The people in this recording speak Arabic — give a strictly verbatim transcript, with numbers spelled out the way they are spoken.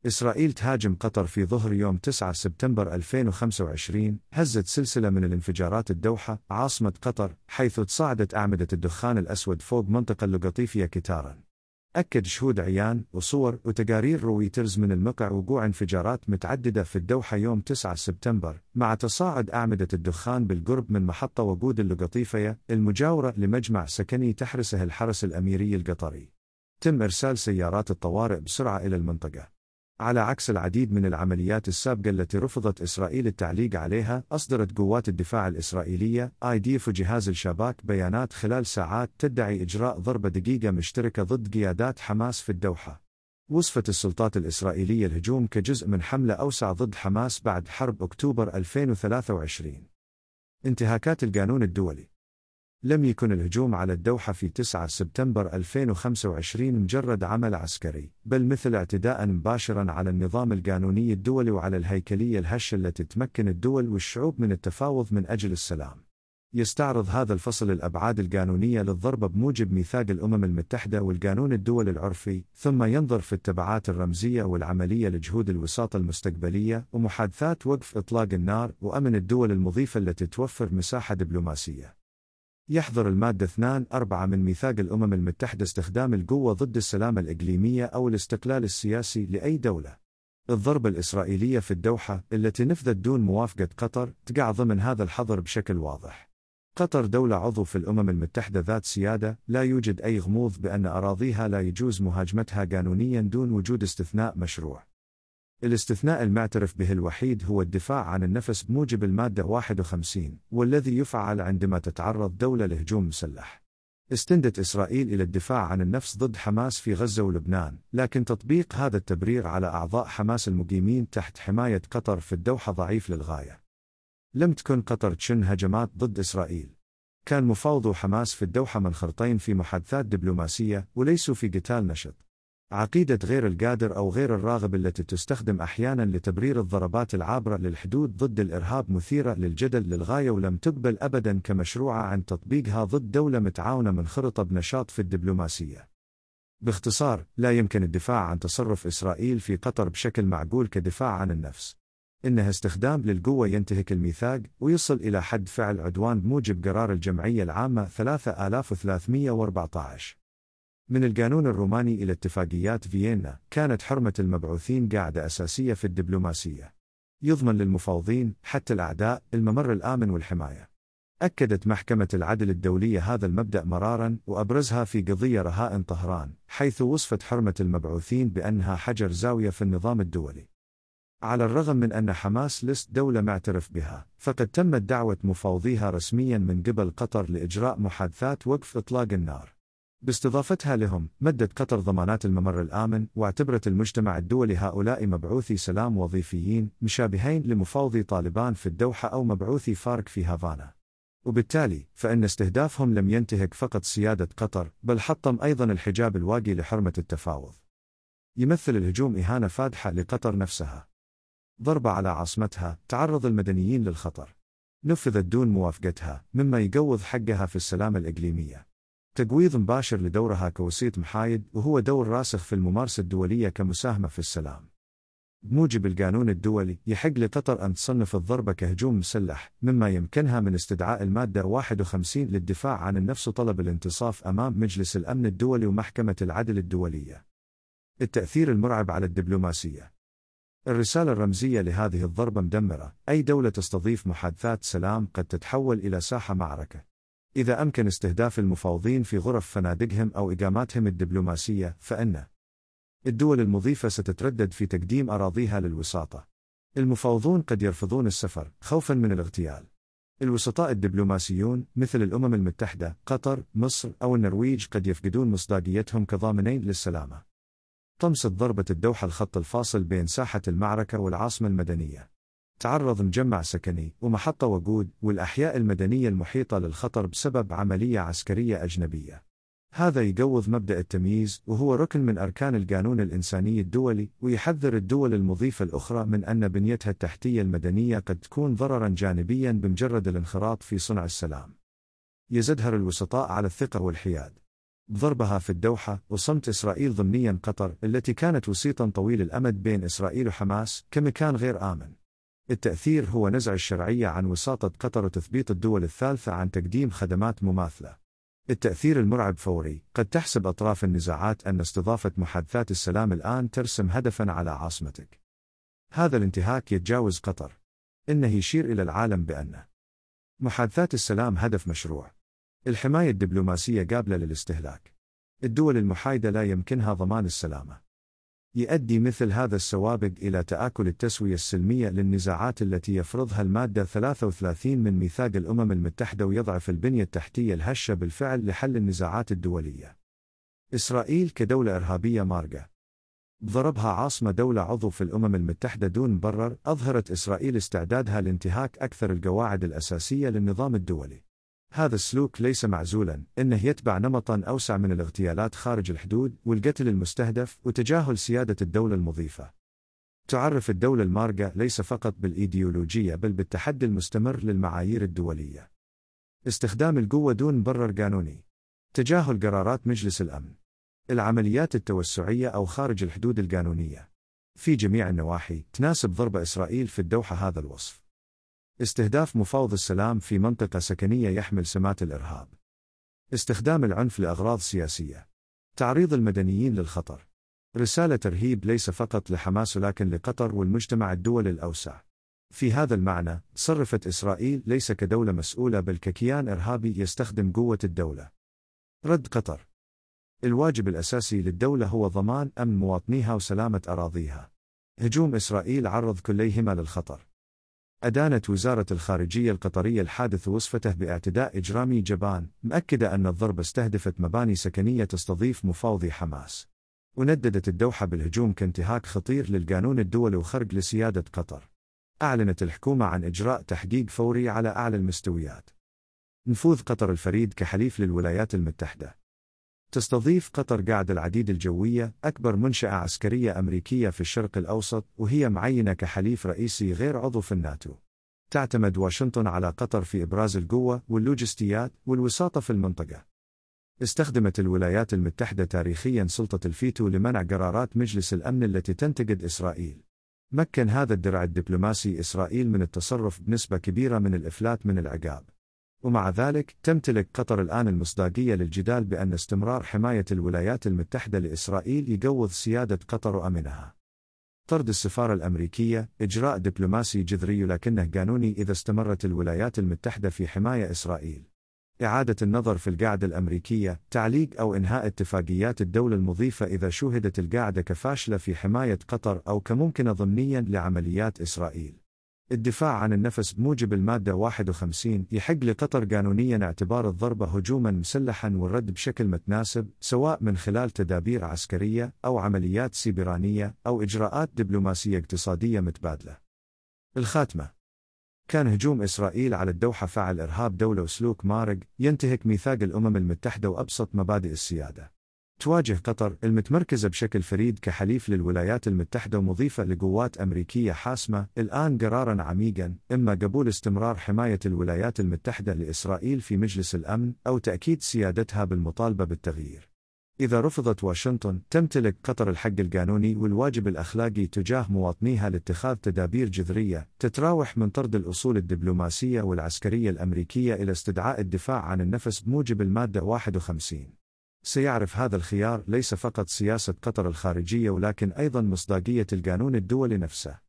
إسرائيل تهاجم قطر في ظهر يوم تسعة سبتمبر ألفين وخمسة وعشرين، هزت سلسلة من الانفجارات الدوحة عاصمة قطر، حيث تصاعدت أعمدة الدخان الأسود فوق منطقة اللقطيفية كتارا. أكد شهود عيان وصور وتقارير رويترز من الموقع وقوع انفجارات متعددة في الدوحة يوم تسعة سبتمبر، مع تصاعد أعمدة الدخان بالقرب من محطة وقود اللقطيفية المجاورة لمجمع سكني تحرسه الحرس الأميري القطري. تم إرسال سيارات الطوارئ بسرعة إلى المنطقة. على عكس العديد من العمليات السابقة التي رفضت إسرائيل التعليق عليها، أصدرت قوات الدفاع الإسرائيلية آي دي إف وجهاز الشباك بيانات خلال ساعات تدعي إجراء ضربة دقيقة مشتركة ضد قيادات حماس في الدوحة. وصفت السلطات الإسرائيلية الهجوم كجزء من حملة أوسع ضد حماس بعد حرب أكتوبر ألفين وثلاثة وعشرين. انتهاكات القانون الدولي. لم يكن الهجوم على الدوحة في تسعة سبتمبر ألفين وخمسة وعشرين مجرد عمل عسكري، بل مثل اعتداء مباشرا على النظام القانوني الدولي وعلى الهيكلية الهشة التي تمكن الدول والشعوب من التفاوض من أجل السلام. يستعرض هذا الفصل الأبعاد القانونية للضربة بموجب ميثاق الأمم المتحدة والقانون الدولي العرفي، ثم ينظر في التبعات الرمزية والعملية لجهود الوساطة المستقبلية ومحادثات وقف إطلاق النار وأمن الدول المضيفة التي توفر مساحة دبلوماسية. يحظر المادة اثنين أربعة من ميثاق الأمم المتحدة استخدام القوة ضد السلامة الإقليمية أو الاستقلال السياسي لأي دولة. الضربة الإسرائيلية في الدوحة التي نفذت دون موافقة قطر تقع ضمن هذا الحظر بشكل واضح. قطر دولة عضو في الأمم المتحدة ذات سيادة، لا يوجد أي غموض بأن أراضيها لا يجوز مهاجمتها قانونيا دون وجود استثناء مشروع. الاستثناء المعترف به الوحيد هو الدفاع عن النفس بموجب المادة واحد وخمسين، والذي يفعل عندما تتعرض دولة لهجوم مسلح. استندت إسرائيل إلى الدفاع عن النفس ضد حماس في غزة ولبنان، لكن تطبيق هذا التبرير على أعضاء حماس المقيمين تحت حماية قطر في الدوحة ضعيف للغاية. لم تكن قطر تشن هجمات ضد إسرائيل. كان مفاوضو حماس في الدوحة منخرطين في محادثات دبلوماسية وليسوا في قتال نشط. عقيدة غير القادر أو غير الراغب التي تستخدم أحيانا لتبرير الضربات العابرة للحدود ضد الإرهاب مثيرة للجدل للغاية، ولم تقبل أبدا كمشروعة عن تطبيقها ضد دولة متعاونة منخرطة بنشاط في الدبلوماسية. باختصار، لا يمكن الدفاع عن تصرف إسرائيل في قطر بشكل معقول كدفاع عن النفس. إنها استخدام للقوة ينتهك الميثاق ويصل إلى حد فعل عدوان بموجب قرار الجمعية العامة ثلاثة آلاف وثلاثمئة وأربعة عشر. من القانون الروماني إلى اتفاقيات فيينا، كانت حرمة المبعوثين قاعدة أساسية في الدبلوماسية. يضمن للمفاوضين حتى الأعداء الممر الآمن والحماية. أكدت محكمة العدل الدولية هذا المبدأ مرارا، وأبرزها في قضية رهائن طهران، حيث وصفت حرمة المبعوثين بأنها حجر زاوية في النظام الدولي. على الرغم من أن حماس لست دولة معترف بها، فقد تمت دعوة مفاوضيها رسميا من قبل قطر لإجراء محادثات وقف إطلاق النار. باستضافتها لهم، مدت قطر ضمانات الممر الآمن، واعتبرت المجتمع الدولي هؤلاء مبعوثي سلام وظيفيين مشابهين لمفاوضي طالبان في الدوحة أو مبعوثي فارك في هافانا. وبالتالي، فإن استهدافهم لم ينتهك فقط سيادة قطر، بل حطم أيضا الحجاب الواقي لحرمة التفاوض. يمثل الهجوم إهانة فادحة لقطر نفسها. ضربة على عاصمتها، تعرض المدنيين للخطر. نفذت دون موافقتها، مما يقوض حقها في السلامة الإقليمية. تقويض مباشر لدورها كوسيط محايد، وهو دور راسخ في الممارسة الدولية كمساهمة في السلام. بموجب القانون الدولي، يحق لقطر أن تصنف الضربة كهجوم مسلح، مما يمكنها من استدعاء المادة واحد وخمسين للدفاع عن النفس وطلب الانتصاف أمام مجلس الأمن الدولي ومحكمة العدل الدولية. التأثير المرعب على الدبلوماسية. الرسالة الرمزية لهذه الضربة مدمرة. أي دولة تستضيف محادثات سلام قد تتحول إلى ساحة معركة. إذا أمكن استهداف المفاوضين في غرف فنادقهم أو إقاماتهم الدبلوماسية، فإن الدول المضيفة ستتردد في تقديم أراضيها للوساطة. المفاوضون قد يرفضون السفر خوفا من الاغتيال. الوسطاء الدبلوماسيون مثل الأمم المتحدة، قطر، مصر أو النرويج قد يفقدون مصداقيتهم كضامنين للسلامة. طمست ضربة الدوحة الخط الفاصل بين ساحة المعركة والعاصمة المدنية. تعرض مجمع سكني ومحطة وقود والأحياء المدنية المحيطة للخطر بسبب عملية عسكرية أجنبية. هذا يقوض مبدأ التمييز، وهو ركن من أركان القانون الإنساني الدولي، ويحذر الدول المضيفة الأخرى من أن بنيتها التحتية المدنية قد تكون ضررا جانبيا بمجرد الانخراط في صنع السلام. يزدهر الوسطاء على الثقة والحياد. ضربها في الدوحة وصمت إسرائيل ضمنيا قطر التي كانت وسيطا طويل الأمد بين إسرائيل وحماس كمكان غير آمن. التأثير هو نزع الشرعية عن وساطة قطر وتثبيت الدول الثالثة عن تقديم خدمات مماثلة. التأثير المرعب فوري، قد تحسب أطراف النزاعات أن استضافة محادثات السلام الآن ترسم هدفا على عاصمتك. هذا الانتهاك يتجاوز قطر. إنه يشير إلى العالم بأن محادثات السلام هدف مشروع. الحماية الدبلوماسية قابلة للاستهلاك. الدول المحايدة لا يمكنها ضمان السلامة. يؤدي مثل هذا السوابق إلى تآكل التسوية السلمية للنزاعات التي يفرضها المادة ثلاثة وثلاثين من ميثاق الأمم المتحدة ويضعف البنية التحتية الهشة بالفعل لحل النزاعات الدولية. إسرائيل كدولة إرهابية مارقة ضربها عاصمة دولة عضو في الأمم المتحدة دون مبرر. أظهرت إسرائيل استعدادها لانتهاك أكثر القواعد الأساسية للنظام الدولي. هذا السلوك ليس معزولا، إنه يتبع نمطا أوسع من الاغتيالات خارج الحدود والقتل المستهدف وتجاهل سيادة الدولة المضيفة. تعرف الدولة المارقة ليس فقط بالإيديولوجية بل بالتحدي المستمر للمعايير الدولية. استخدام القوة دون مبرر قانوني. تجاهل قرارات مجلس الأمن. العمليات التوسعية أو خارج الحدود القانونية. في جميع النواحي تناسب ضرب إسرائيل في الدوحة هذا الوصف. استهداف مفاوض السلام في منطقة سكنية يحمل سمات الإرهاب. استخدام العنف لأغراض سياسية. تعريض المدنيين للخطر. رسالة ترهيب ليس فقط لحماس ولكن لقطر والمجتمع الدولي الأوسع. في هذا المعنى، صرفت إسرائيل ليس كدولة مسؤولة بل ككيان إرهابي يستخدم قوة الدولة. رد قطر. الواجب الأساسي للدولة هو ضمان أمن مواطنيها وسلامة أراضيها. هجوم إسرائيل عرض كليهما للخطر. أدانت وزارة الخارجية القطرية الحادث وصفته باعتداء إجرامي جبان، مؤكدة أن الضربة استهدفت مباني سكنية تستضيف مفاوضي حماس. ونددت الدوحة بالهجوم كانتهاك خطير للقانون الدولي وخرق لسيادة قطر. أعلنت الحكومة عن إجراء تحقيق فوري على أعلى المستويات. نفوذ قطر الفريد كحليف للولايات المتحدة. تستضيف قطر قاعدة العديد الجوية، أكبر منشأة عسكرية أمريكية في الشرق الأوسط، وهي معينة كحليف رئيسي غير عضو في الناتو. تعتمد واشنطن على قطر في إبراز القوة واللوجستيات والوساطة في المنطقة. استخدمت الولايات المتحدة تاريخيا سلطة الفيتو لمنع قرارات مجلس الأمن التي تنتقد إسرائيل. مكن هذا الدرع الدبلوماسي إسرائيل من التصرف بنسبة كبيرة من الإفلات من العقاب. ومع ذلك تمتلك قطر الآن المصداقية للجدال بأن استمرار حماية الولايات المتحدة لإسرائيل يقوض سيادة قطر وأمنها. طرد السفارة الأمريكية إجراء دبلوماسي جذري لكنه قانوني إذا استمرت الولايات المتحدة في حماية إسرائيل. إعادة النظر في القاعدة الأمريكية، تعليق أو إنهاء اتفاقيات الدولة المضيفة إذا شوهدت القاعدة كفاشلة في حماية قطر أو كممكنة ضمنيا لعمليات إسرائيل. الدفاع عن النفس بموجب المادة واحد وخمسين يحق لقطر قانونيا اعتبار الضربة هجوما مسلحا والرد بشكل متناسب، سواء من خلال تدابير عسكرية أو عمليات سيبرانية أو إجراءات دبلوماسية اقتصادية متبادلة. الخاتمة. كان هجوم إسرائيل على الدوحة فعل إرهاب دولة وسلوك مارق ينتهك ميثاق الأمم المتحدة وأبسط مبادئ السيادة. تواجه قطر المتمركزة بشكل فريد كحليف للولايات المتحدة ومضيفة لقوات أمريكية حاسمة الآن قراراً عميقاً، إما قبول استمرار حماية الولايات المتحدة لإسرائيل في مجلس الأمن أو تأكيد سيادتها بالمطالبة بالتغيير. إذا رفضت واشنطن، تمتلك قطر الحق القانوني والواجب الأخلاقي تجاه مواطنيها لاتخاذ تدابير جذرية تتراوح من طرد الأصول الدبلوماسية والعسكرية الأمريكية إلى استدعاء الدفاع عن النفس بموجب المادة واحد وخمسين. سيعرف هذا الخيار ليس فقط سياسة قطر الخارجية ولكن أيضا مصداقية القانون الدولي نفسه.